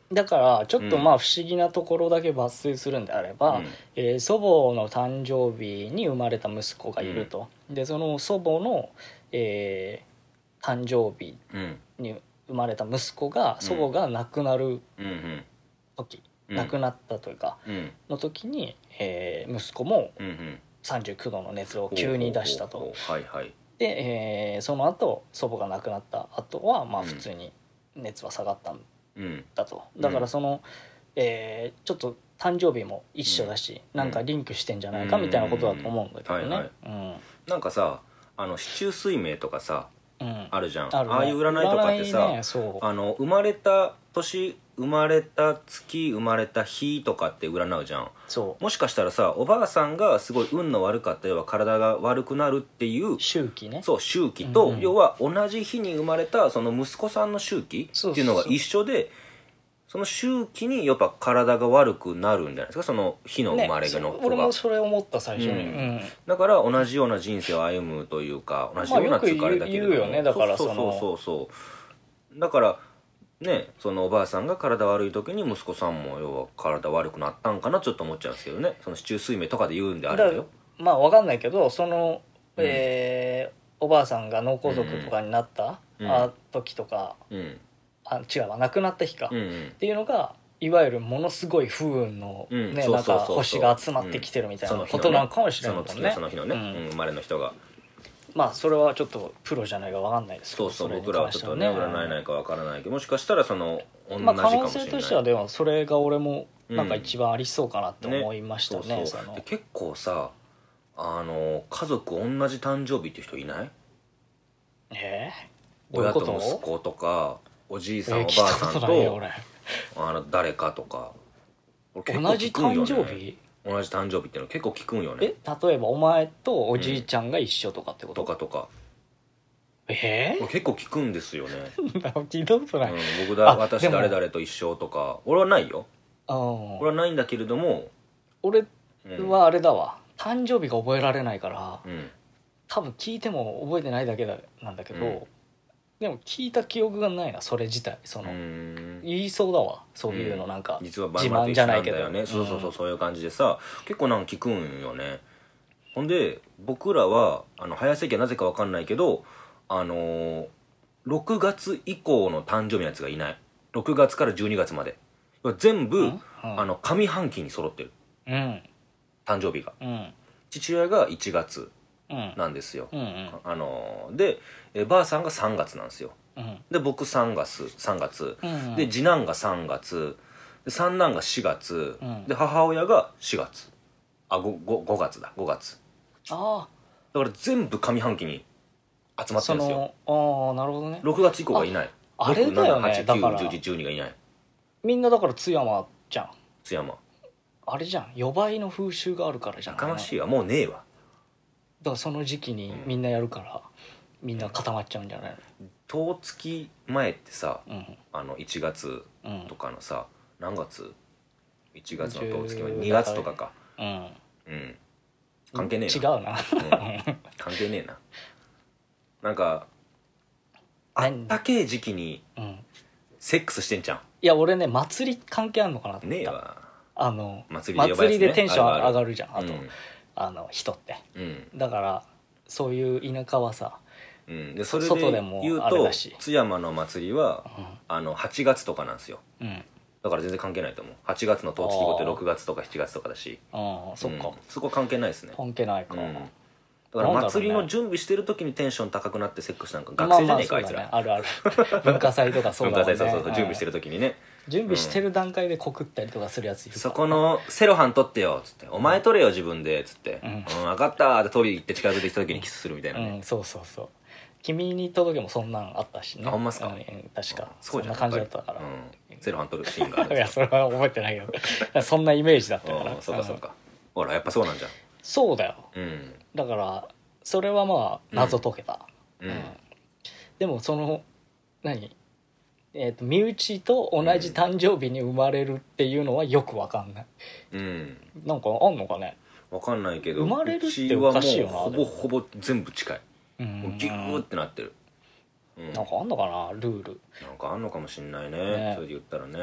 だからちょっとうんまあ不思議なところだけ抜粋するんであれば、 うんえー祖母の誕生日に生まれた息子がいると、でその祖母の、えー誕生日うんに生まれた息子が、祖母が亡くなるうんうん時、 うん亡くなったというかうんの時に、えー息子もうんうんさんじゅうきゅうどの熱を急に出したと。 ほうほうほうはいはいで、えーその後祖母が亡くなった後はまあうん普通に熱は下がったんうんだと。だからその、えーちょっと誕生日も一緒だし、 うんなんかリンクしてんじゃないかみたいなことだと思うんだけどうんはいはねいなんかさあの四柱推命とかさうんうんあるじゃんあるねああいう占いとかってさ、 占いねそうあの生まれた年生まれた月生まれた日とかって占うじゃん。 そうもしかしたらさおばあさんがすごい運の悪かった要は体が悪くなるっていう周期ねそう周期と、 うんうん要は同じ日に生まれたその息子さんの周期そうそうそうっていうのが一緒でその周期にやっぱ体が悪くなるんじゃないですかその日の生まれねの子が、 そう俺もそれ思った最初に、 うんうんだから同じような人生を歩むというか同じような疲れだけれども、 まあよく言うよねだからそうそのそうそうそうだからねそのおばあさんが体悪い時に息子さんも要は体悪くなったんかなちょっと思っちゃうんですけどねその四柱推命とかで言うんであればよまあわかんないけどその、 うんえーおばあさんが脳梗塞とかになった、 うんあ時とかうんあ違うわ亡くなった日か、っうんうんていうのがいわゆるものすごい不運の、 うんねなんそうそうそうそうか星が集まってきてるみたいなことなんかもしれないもんねその月のその日のね、 うんうん生まれの人がまあそれはちょっとプロじゃないかわかんないですけどそうそうれに僕らはちょっとね関しては占えないかわからないけどもしかしたらその同じまあ可能かもしれない、 性としてはでもそれが俺もなんか一番ありそうかなって思いましたね,、 そうそのそうで結構さあの家族同じ誕生日っていう人いないえー、どういうこと親と息子とかおじいさん、 えーおばあさん聞いたことないよと俺あの誰かとか俺結構同じ聞くんよね誕生日同じ誕生日っていうの結構聞くんよえね例えばお前とおじいちゃんが一緒とかってこと、 とかとかえ俺結構聞くんですよね、 ー、聞いたことない、 うん、僕だあ私でも誰々と一緒とか俺はないようん俺はないんだけれども、 俺うんはあれだわ誕生日が覚えられないからうん、 多分聞いても覚えてないだけだなんだけど、 うんでも聞いた記憶がないなそれ自体その、 うーん言いそうだわそういうのなんか、 実はバ自ンバンと一緒慢じゃなけどないんだよね、そうそうそうそういう感じでさ結構なんか聞くんよねほんで僕らはあの早生期はなぜか分かんないけどあのー、ろくがつ以降の誕生日のやつがいないろくがつからじゅうにがつまで全部、 うんうんあの上半期に揃ってるうん誕生日がうん父親がいちがつうんなんですよ、 うんうんあのーでえばあさんがさんがつなんですようんで僕さんがつさんがつ、 うんで次男がさんがつで三男がしがつ、 うんで母親がしがつあ 5, 5, 5月だごがつあだから全部上半期に集まあそってるんですよのああなるほどねろくがつ以降がいないああれだよねろく、なな、はち、きゅう、 だからじゅういち、じゅうにがいないみんなだから津山じゃん津山あれじゃん予売の風習があるからじゃんやかましいわもうねえわだからその時期にみんなやるから、みんな固まっちゃうんじゃない十月前ってさのあのいちがつうんうんとかのさ何月いちがつの十月前じゅうにがつとかかうんうん関係ねえ違なうなうん関係ねえななんかあ何ったけえ時期にうんセックスしてんじゃいや俺ね祭り関係あるのかなと思ったんねえわあの祭りで呼ばれるやつね祭りでテンションあるある上がるじゃんあとうんあの人ってうんだからそういう田舎はさうん、でそれ外ででも言うとあれだし津山の祭りはあのはちがつとかなんですようんだから全然関係ないと思うはちがつの十月後ってろくがつとかしちがつとかだしああそっかうんそこ関係ないですね関係ないかうんだから祭りの準備してる時にテンション高くなってセックスなんか学生じゃねえかあいつらまあまあそうだねあるある文化祭とかそう文だもんね化祭そうそうそう準備してるる時にね準備してる段階で告ったりとかするやついるからそこのセロハン取ってよっつってお前取れよ自分でっつってうんうん分かったーって取り行って近づいてきた時にキスするみたいなねうんそうそうそう君に届けもそんなんあったしねあほんまっすかうん確かすごいじゃんそんな感じだったからうんセロハン取るシーンがあるんいですよやそれは覚えてないけどそんなイメージだったからうんそうかそうかほらやっぱそうなんじゃんそうだようんだからそれはまあ謎解けた、 うんでもその何えー、と身内と同じ誕生日に生まれるっていうのはよくわかんないうんなんかあんのかねわかんないけど生まれるってうちはおかしいよなもうほぼほぼ全部近いうんもうギューってなってるうんなんかあんのかなルールなんかあんのかもしんないねねそれで言ったらね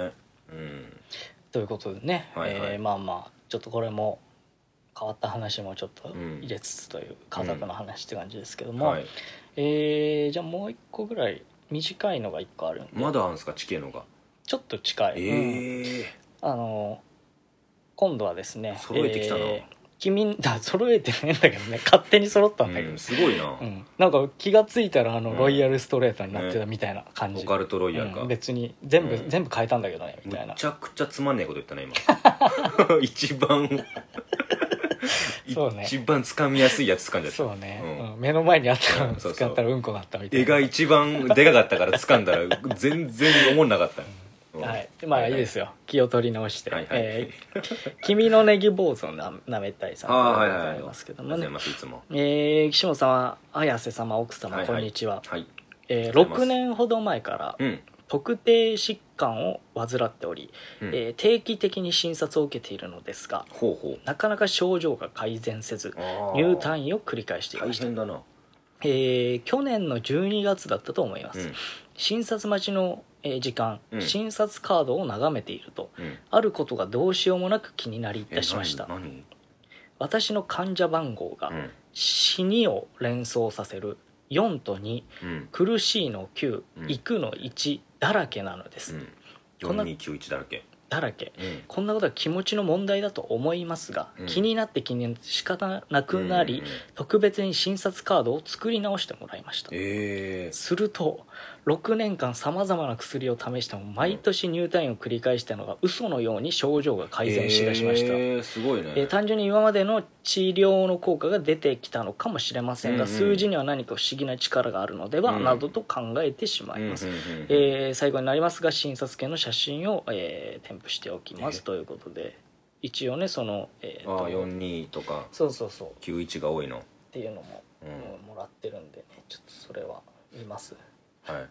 うんということでね、 はいはいえーまあまあちょっとこれも変わった話もちょっと入れつつという家族の話って感じですけども、 はい、 えーじゃあもう一個ぐらい短いのが一個あるんで、 まだあるんですか地形のが。 ちょっと近い、 えうんえあの今度はですね揃えてきたなえー君だ揃えてないんだけどね勝手に揃ったんだけど、 うん、すごいな、 うんなんか気がついたらあの、 うんロイヤルストレートになってたみたいな感じ、 オカルトロイヤルか、 うん別に全部、 うん全部変えたんだけどねみむたいな。 ちゃくちゃつまんねえこと言ったね今一番そうね一番掴みやすいやつ掴んじゃった。 そうね、 うんうん目の前にあったらうんそうそう使ったらうんこだったみたいな。 絵が一番でかかったから掴んだら全然思んなかった、うんはい、まあいいですよ、気を取り直して、 はいはいえー君のネギ坊主のななめたいさんああでござはいはいはいいますけどありがともね、 うございますいつも。 えー岸本様、綾瀬様、奥様、 はいはいこんにちは、 はいえー、 ありがとうございますろくねんほど前からうん特定疾患を患っており、 うんえー定期的に診察を受けているのですが、 ほうほうなかなか症状が改善せずあー入退院を繰り返していました。 大変だな。 えー去年のじゅうにがつだったと思います、 うん診察待ちの、えー時間、 うん診察カードを眺めていると、 うんあることがどうしようもなく気になりいえたしました。 何何私の患者番号がうん死にを連想させるよんとに、 うん苦しいのきゅう、 うん行くのいちだらけなのです、 うんこんなよんにきゅういちだらけ。 だらけうんこんなことは気持ちの問題だと思いますが、 うん気になって気になって仕方なくなり、 うんうん特別に診察カードを作り直してもらいました。 ええするとろくねんかんさまざまな薬を試しても毎年入退院を繰り返したのが嘘のように症状が改善しだしました、 えー、すごいね。 えー単純に今までの治療の効果が出てきたのかもしれませんが、 うんうん数字には何か不思議な力があるのでは、 うんなどと考えてしまいます、 うんうんうんうんえー最後になりますが診察券の写真を、えー添付しておきますえということで、一応ねその、えーとああよんにとかそうそうそうっきゅういちが多いの。 ていうのも、 うんうんもらってるんでねちょっとそれは見ます。 はい。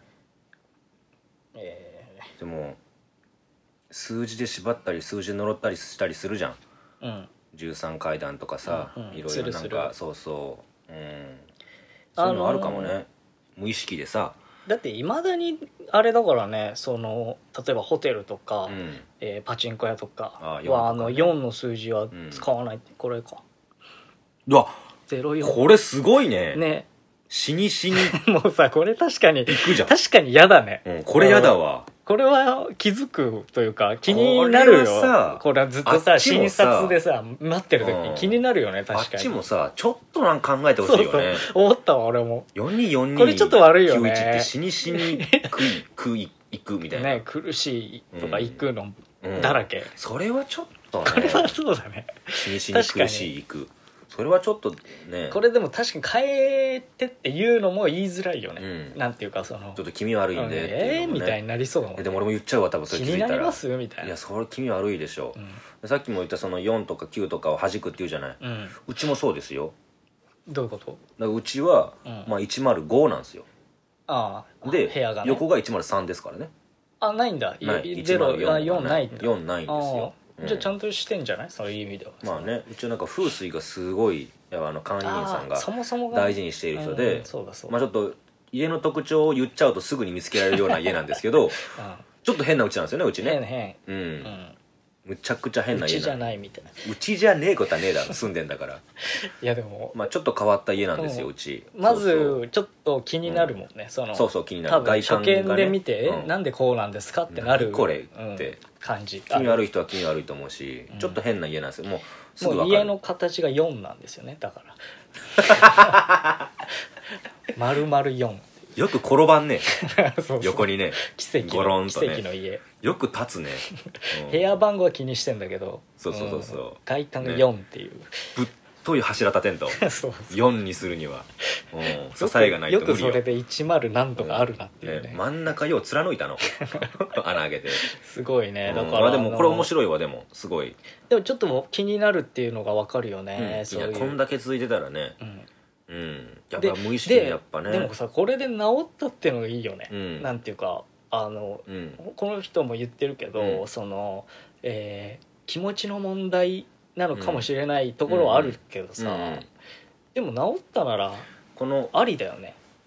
えでも数字で縛ったり数字で呪ったりしたりするじゃん。 ーうんじゅうさん階段とかさ、 うんうんいろいするするろなんかそうそう、うん、そういうのあるかもね、 あのー無意識でさ、 だっていまだにあれだからね、その例えばホテルとか、 うん、 えーパチンコ屋とかあよんとかねはあのよんの数字は使わないって、これかうわゼロよんこれすごいね。 ね死に死にもうさこれ確かに行くじゃん、 確かに嫌だね、 うん、これやだわ。 これは気づくというか気になるよ。 これはさこれはずっとあさっちも診さ察でさ待ってる時うんに気になるよね、 あ確かに。 っちもさちょっとなんか考えてほしそそういうよね。 思ったわ俺もよんによんにこれちょっと悪いよねきゅういちって死に死に食い食い行くみたいな、 ね苦しいとか行くのうんだらけ、 それはちょっとねこれはそうだね。 死に死に苦しい行く、それはちょっとねこれでも確かに変えてっていうのも言いづらいよね、 うんなんていうかそのちょっと気味悪いんでってえー、 いうのもねみたいになりそうだもん、 えでも俺も言っちゃうわ多分それ気気づいたらになりますみたいな。 いやそれ気味悪いでしょ、 うんさっきも言ったそのよんとかきゅうとかを弾くっていうじゃない、 うん、 うちもそうですよ。 どういうこと？ だからうちは、 うんまあ、いちまるごなんですよ。 ああで部屋が、ね、 横がいちまるさんですからね。 あないんだないゼロいちまるよんあよんないんだよんないんですよ。 ああじゃあちゃんんとしてんじゃない、そういう意味では。 まあねうちはなんか風水がすごいやっぱあの管理員さんがああそもそもが大事にしている人うでん、そうだそうだ、 まあちょっと家の特徴を言っちゃうとすぐに見つけられるような家なんですけどちょっと変なうちなんですよねうちうん、変ね。 変うん、 うんむちゃくちゃ変なうちじゃ家なんないみたいな。 うちじゃねえことはねえだろ住んでんだからいやでもまあちょっと変わった家なんですよ、 ううんちまそうそうずちょっと気になるもんね、そのそうそう気になる多分初見で見て、 うんえなんでこうなんですかってなる何これうんって感じ。 気味悪い人は気味悪いと思うし、 うんちょっと変な家なんですよもうすぐ分かるもう家の形がよんなんですよね、だから丸々よんよく転ばんねそうそう横にね奇跡ゴロのンとね奇跡の家、 よく立つね、うん部屋番号は気にしてんだけど、 そうそうそうそうん外観がよんっていう、 ぶっとい柱立てんとそうそうよんにするには、うん、支えがないと無理よよくそれでいちまる何とかあるなっていうね、 ね真ん中よう貫いたの穴開けて、 すごいね、だうんから、 まあでもこれ面い白いわでもすごい、 でもちょっと気になるっていうのが分かるようんね、 いそういうやこんだけ続いてたらねうんうんやっでぱ無意識にやっぱねででもさこれで治ったっていうのがいいよね、 うんなんていうかあのうんこの人も言ってるけど、 うんその、えー気持ちの問題なのかもしれないところはあるけどさ、 うんうんでも治ったならこのありだよね。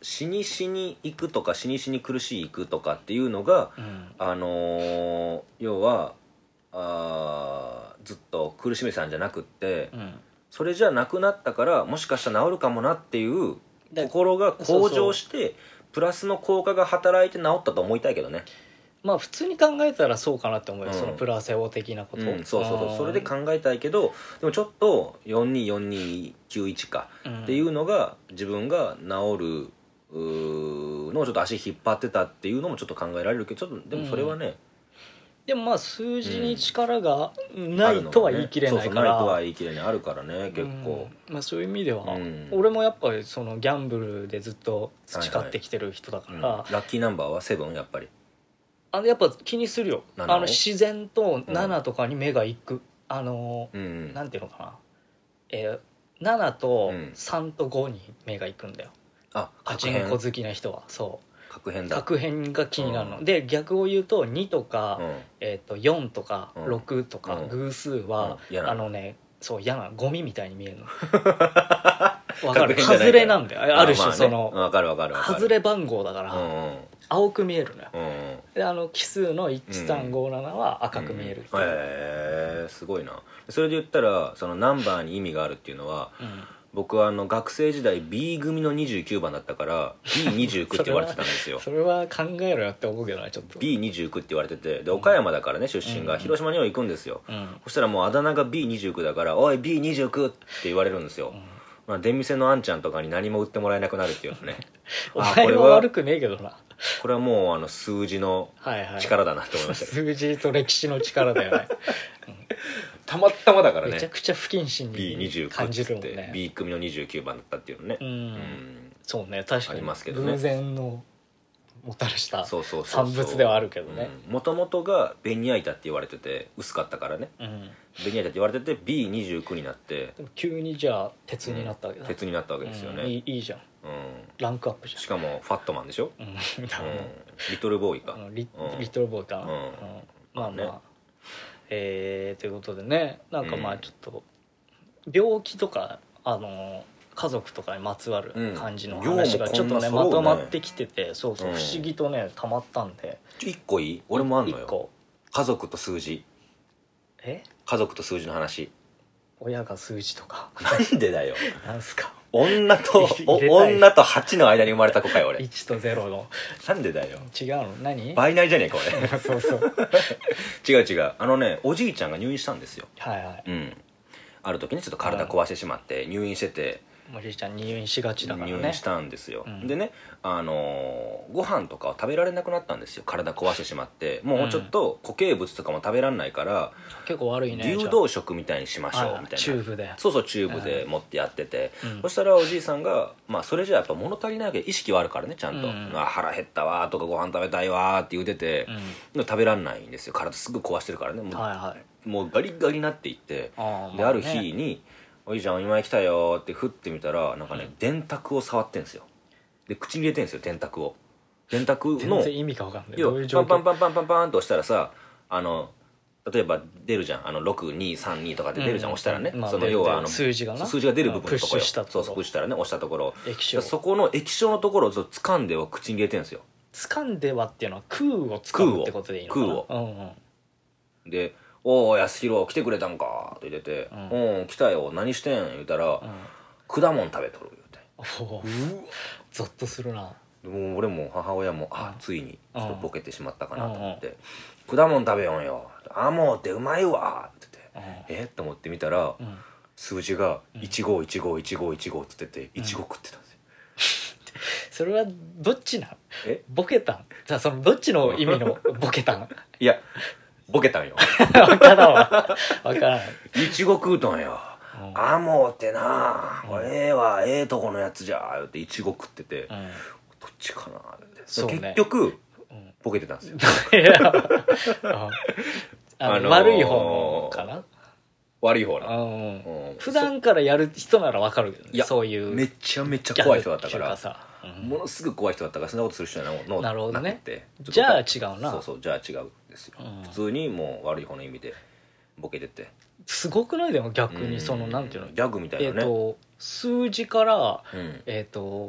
死に死に行くとか死に死に苦しい行くとかっていうのが、 うん、 あのー、要はあずっと苦しめてたんじゃなくって、うん、それじゃなくなったからもしかしたら治るかもなっていう心が向上して、そうそうプラスの効果が働いて治ったと思いたいけどね。 まあ普通に考えたらそうかなって思うよ、うん、そのプラセボ的なこと、うん、 そうそうそう、それで考えたいけど、でもちょっとよんにーよんにーきゅういちかっていうのが自分が治るのをちょっと足引っ張ってたっていうのもちょっと考えられるけど、ちょっとでもそれはね、うん、 でもまあ数字に力がないとは言い切れないから、うん、そうそうないとは言い切れないあるからね結構、 うん、まあ、そういう意味では、うん、俺もやっぱりそのギャンブルでずっと培ってきてる人だから、はいはいうん、ラッキーナンバーはセブンやっぱりあのやっぱ気にするよ。あの自然とななとかに目が行く、うん、あの、うん、なんていうのかな、えー、ななとさんとごに目が行くんだよ、うん、あパチンコ好きな人は。そう確変だ、 確変が気になるの、うん、で逆を言うとにとか、うんえー、とよんとかろくとか、うん、偶数は、うん、あのねそう嫌なゴミみたいに見えるのわかる、外れなんだよある種、そのわかるわかるわかる、 外れ番号だから、うんうん、青く見えるのよ、 うん、 であの奇数のいちさんごななは赤く見える、 うんうん、へえすごいな。それで言ったらそのナンバーに意味があるっていうのは、うん、僕はあの学生時代 B 組のにじゅうきゅうばんだったから ビーにじゅうきゅう って言われてたんですよそれは考えろよって思うけどなちょっと。 ビーにじゅうきゅう って言われてて、で岡山だからね出身が、うん、広島には行くんですよ、うん、そしたらもうあだ名が ビーにじゅうきゅう だからおい ビーにじゅうきゅう って言われるんですよ、うんまあ、出店のあんちゃんとかに何も売ってもらえなくなるっていうのねお前は悪くねえけどな。 これはもうあの数字の力だなって思いました、 はいはい、数字と歴史の力だよね、うん、 たまたまだからねめちゃくちゃ不謹慎に感じるもんね。 B 組のにじゅうきゅうばんだったっていうのね、うん、うん、 そうね確かにありますけどね、 偶然のもたらした産物ではあるけどね。 もともとがベニヤ板って言われてて薄かったからね、うん、ベニヤ板って言われてて ビーにじゅうきゅう になって、 でも急にじゃあ鉄になったわけだ、 うん、鉄になったわけですよね、 うん、い, いいいじゃん、うん、ランクアップじゃん。 しかもファットマンでしょ、うんうん、リトルボーイか、うん、 リ, リトルボーイかな、うんうん、まあまあ、ねえー、ということでね、なんかまあちょっと病気とかあの家族とかにまつわる感じの話がちょっとね、うん、まとまってきてて、そうそう、うん、不思議とねたまったんで。 いっこいい？俺もあんのよ。 いっこ家族と数字。 え？ 家族と数字の話。 親が数字とか。 なんでだよ。 なんすか。 女と女とはちの間に生まれた子かよ俺。 いちとゼロの。 なんでだよ。 違うの？何？ バイナリじゃねえか俺。 そうそう。 違う違う。あのね、おじいちゃんが入院したんですよ。 はいはい。 うん。ある時にちょっと体壊してしまって入院してて。 おじいちゃん入院しがちだからね。 入院したんですよ、うん、でね、あのー、ご飯とかを食べられなくなったんですよ。体壊してしまってもうちょっと固形物とかも食べられないから、うん、 結構悪いね。 流動食みたいにしましょうみたいな。 チューブで。 そうそうチューブで持ってやってて、うん、そしたらおじいさんが、まあ、それじゃやっぱ物足りないわけで意識はあるからねちゃんと、うん、あ腹減ったわとかご飯食べたいわって言うてて、うん、食べられないんですよ。体すぐ壊してるからねもう、はいはい、もうガリガリになっていって、あ、で、まあね、ある日におじいちゃんお見舞い来たよって振ってみたらなんかね、うん、電卓を触ってんすよ。で口に入れてんすよ電卓を。電卓の全然意味か分かんない。どういう状況？ パンパンパンパンパンパンと押したらさ、あの例えば出るじゃん、あのろくにさんにとかで出るじゃん、うん、押したらね、まあ、その要はあの数字がな数字が出る部分のところ、 プッシュしたところ、 そうプッシュしたらね押したところ、 液晶、 そこの液晶のところを掴んでは口に入れてんすよ。 掴んではっていうのは空を掴むってことでいいのかな。 空を、 うんうん、 でおー安弘来てくれたんかって言ってて、うん、うん、来たよ何してん言うたら、うん、果物食べとる言うて、 おうゾッとするな。 もう俺も母親もあついにちょっとボケてしまったかなと思って、うん、果物食べよんよあもうってうまいわって言って、うん、えっと思って見たら、うん、数字がいちごいちごいちごいちごって言ってていちご食ってたんですよ、 うん、それはどっちなん？えボケたん？じゃあそのどっちの意味のボケたん？ いやボケたんよ。 わからんわ。わからん。 いちご食うとんよ。うん、あもうってな、うん、ええわええとこのやつじゃっていちご食ってて、うん、どっちかなって、そうね、結局、うん、ボケてたんですよ。いやああのー、悪い方かな。 悪い方な、 うんうん、普段からやる人ならわかるけどね。いやそういうめちゃめちゃ怖い人だったから、うん、ものすごく怖い人だったからそんなことする人はななるほどね。 なくてじゃあ違うな。 そうそうじゃあ違うんですよ、うん、普通にもう悪い方の意味でボケててすごくない？でも逆にそのなんていうのギャグみたいなね、 えーと数字から、うん、えーと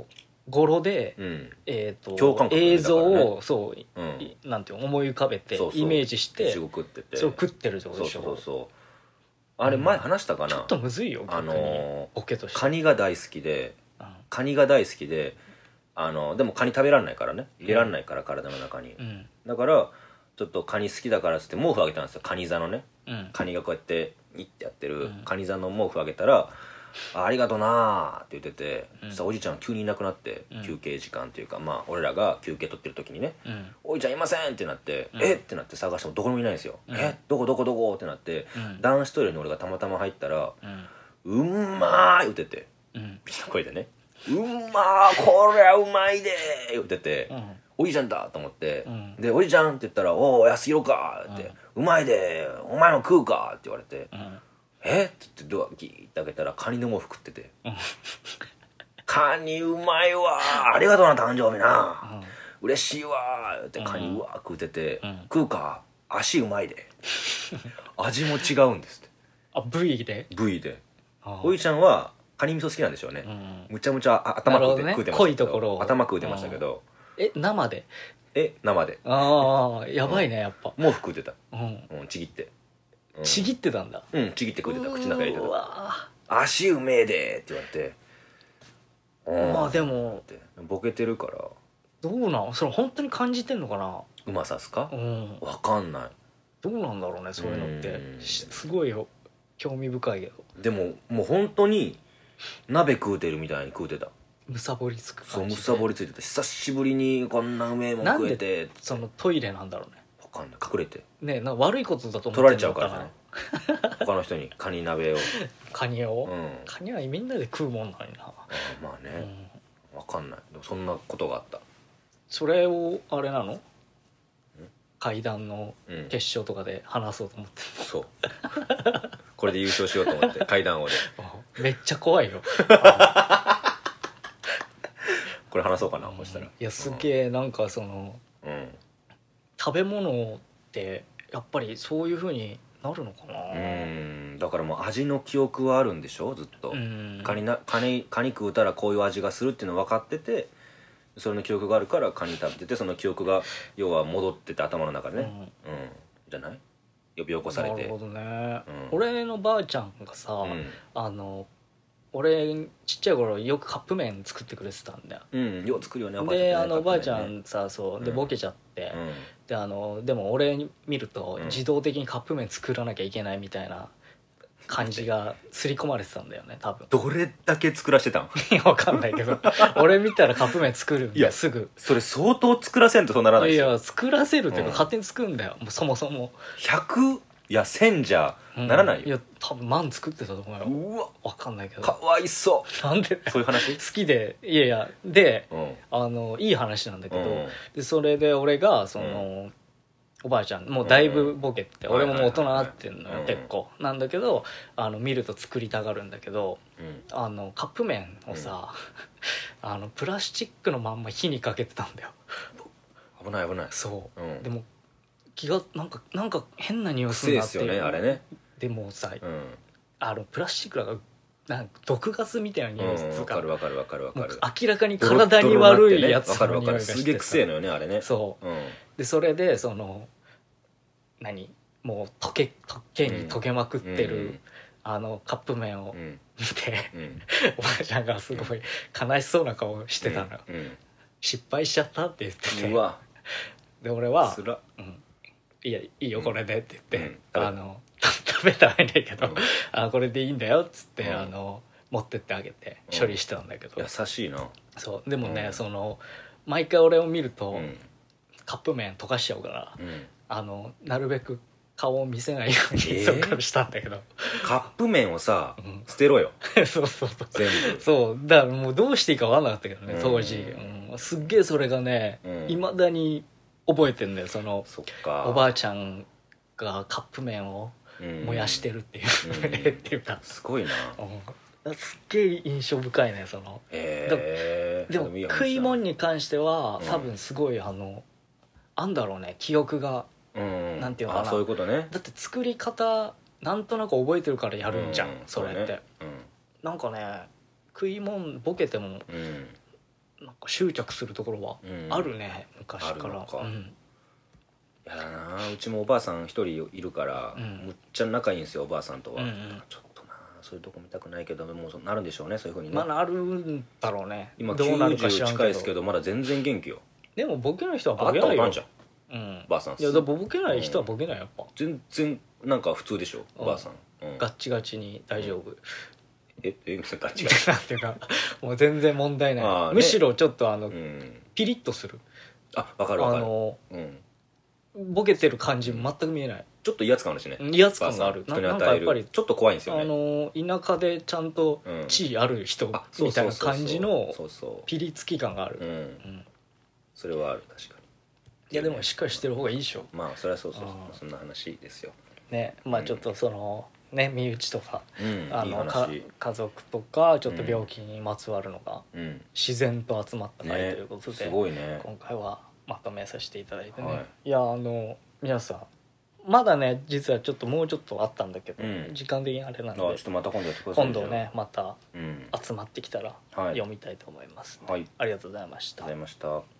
語呂で、 うんえー、と共感覚ね映像だからをそう、 うんいなんていうの思い浮かべてそうそうイメージしていちご食っててそれを食ってるってことそうでしょ。 そうそうあれ前話したかな、 ちょっとむずいよ逆に、 あのボケとしてカニが大好きでうんカニが大好きであのでもカニ食べられないからね入れられないから体の中に、 うんだからちょっとカニ好きだからっつって毛布あげたんですよ。カニ座のねうんカニがこうやってニッてやってる、 うんカニ座の毛布あげたら「あありがとな」って言ってて、 うんそしたらおじいちゃん急にいなくなって、 うん休憩時間っていうかまあ俺らが休憩取ってる時にねうん 「おじいちゃんいません!」ってなって「 うんえっ!」ってなって探してもどこにもいないんですよ「 うんえどこどこどこ?」ってなって、 うん男子トイレに俺がたまたま入ったらうん 「うんまーい!」言っててうんみんな声でね「うんまーこりゃうまいでー!」言ってて、 うんおじいちゃんだと思って、 うんで「おじいちゃん」って言ったら「おお安弘か」って、うまいでお前も食うか」って言われてうん 「えっ?」って言ってドアギーって開けたらカニの毛布食っててうん 「カニうまいわーありがとうな誕生日な、 うん嬉しいわー」ってカニうんうわー食ってて、 うん食うか足うまいで味も違うんですってあ V で部位であおじちゃんはカニ味噌好きなんでしょうね、 うんむちゃむちゃあ頭食うて,、 なるほどね食うてましたけ濃いところどを頭食うてましたけど、 え生でえ生でああやばいねやっぱ毛布食うてた、 うんうん、ちぎって、うん、 ちぎってたんだうんちぎって食うてた口の中入れてうたわ足うめえでって言われてうんまあでもってボケてるからどうなんそれ本当に感じてんのかなうまさっすかうんわかんないどうなんだろうねそういうのってうんしすごいよ興味深いけどでももう本当に鍋食うてるみたいに食うてたむさぼりつくそうむ感じでさぼりついてた久しぶりにこんなうめえもん食えてってそのトイレなんだろうねわかんない隠れてねなんか悪いことだと思取られってんだったちゃうからね他の人にカニ鍋をカニを、 うんカニはみんなで食うもんなのにな、 あまあうね、 ん、 わかんないでもそんなことがあったそれをあれなの階段のうん決勝とかで話そうと思ってそうこれで優勝しようと思って階段王でるめっちゃ怖いよこれ話そうかなそしたらいやすげえなんかそのうん食べ物ってやっぱりそういう風になるのかなうんだからもう味の記憶はあるんでしょずっと、 うんカニなカニカニ食うたらこういう味がするっていうの分かっててそれの記憶があるからカニ食べててその記憶が要は戻ってて頭の中でねうん、じゃない呼び起こされてなるほどね、 うん俺のばあちゃんがさ、 うんあの俺ちっちゃい頃よくカップ麺作ってくれてたんだようんよう作るよねであのおばあちカップ麺ねゃんさそうでうんボケちゃって、 うんであのでも俺に見るとうん自動的にカップ麺作らなきゃいけないみたいな感じが刷り込まれてたんだよね多分どれだけ作らしてたんいやわかんないけど俺見たらカップ麺作るんだいやよすぐそれ相当作らせんとそうならないいですよや作らせるっていうかうん勝手に作るんだよもうそもそも、 ひゃくいやせんじゃうんならないよ、 いや多分万作ってたと思うようわわかんないけどかわいそなんでうそういう話好きでいやいやでうんあのいい話なんだけど、 うんでそれで俺がその、おばあちゃんもうだいぶボケて、 うん俺ももう大人になってんのよ、 うん結構なんだけどあの見ると作りたがるんだけどうんあのカップ麺をさ、あのプラスチックのまんま火にかけてたんだよ危ない危ないそう、 うんでも気がなんかなんか変な匂いす癖ですよるなっていうねあれねでもさ、 うんあのプラスチックだからなんか毒ガスみたいな匂いうんわするか、 かるわかるわかるわかもうる明らかに体に悪いやつわかるわかるの匂いがしてすげえ臭いのよねあれねそううんでそれでその何もう溶け溶けに溶けまくってる、 うんあのカップ麺をうん見て、 うんおばあちゃんがすごい悲しそうな顔してたのよ、 うん失敗しちゃったって言っててうわで俺はつらうん「いやいいよこれで」って言って、 うんあの食べたらいいんだけど、 うんあこれでいいんだよっつって、 うんあの持ってってあげてうん処理してたんだけど、 優しいなそうでもね、 うんその毎回俺を見ると、 うんカップ麺溶かしちゃうから、 うんあのなるべく顔を見せないように、 えーそっからしたんだけどカップ麺をさうん捨てろよそうそうそう全部そうだからもうどうしていいか分かんなかったけどねうん当時、うん、すっげえそれがねうんいま、未だに覚えてんだよそのそっかおばあちゃんがカップ麺をうん燃やしてるっていう、 うん例っていうか、 すごいなうん、すっげえ印象深いねそのへえでも食い物に関してはうん多分すごいあのあんだろうね記憶がうんなんていうのかなあそういうことねだって作り方なんとなく覚えてるからやるんじゃん、 うそれって、 うねなんかね食い物ボケてもうんうんなんかか執着するところはあるね、うん、昔から。 あるのか、 うん、 やだな。うちもおばあさん一人いるから、うん、むっちゃ仲いいんですよおばあさんとは、うんうん、ちょっとなそういうとこ見たくないけどもうなるんでしょうねそういうふうにね。 まあなるんだろうね。 今きゅうじゅう近いですけどまだ全然元気よ。 でもボケない人はボケないよ。 あったことあんじゃん、うん、ばあさん。 いやだボケない人はボケないやっぱ、うん、 全然なんか普通でしょおばあさん、 うん、ガッチガチに大丈夫、うん、 ええガッチガチなんていうかもう全然問題ない、ね、むしろちょっとあの、うん、ピリッとする。 あ分かる分かる。あの、 うん、ボケてる感じ全く見えない。 ちょっと威圧感あるしね。 威圧感がある。 人に与える。ちょっと怖いんですよね。 あの田舎でちゃんと地位ある人みたいな感じのピリつき感がある。うんうん、 それはある確かに。 いやでもしっかりしてる方がいいでしょ。 まあそれはそうそうそうそんな話ですよ。 ねまあちょっとその、ね身内とか、うん、あのいいか家族とかちょっと病気にまつわるのが自然と集まった回ということで、 ね、すごいね、 今回はまとめさせていただいてね、 はい、 いやあの皆さんまだね実はちょっともうちょっとあったんだけど、うん、時間的にあれなんで、 ちょっとまた今度やってください。 今度ねまた集まってきたら読みたいと思います、ね、 はい、 ありがとうございました。 ありがとうございました。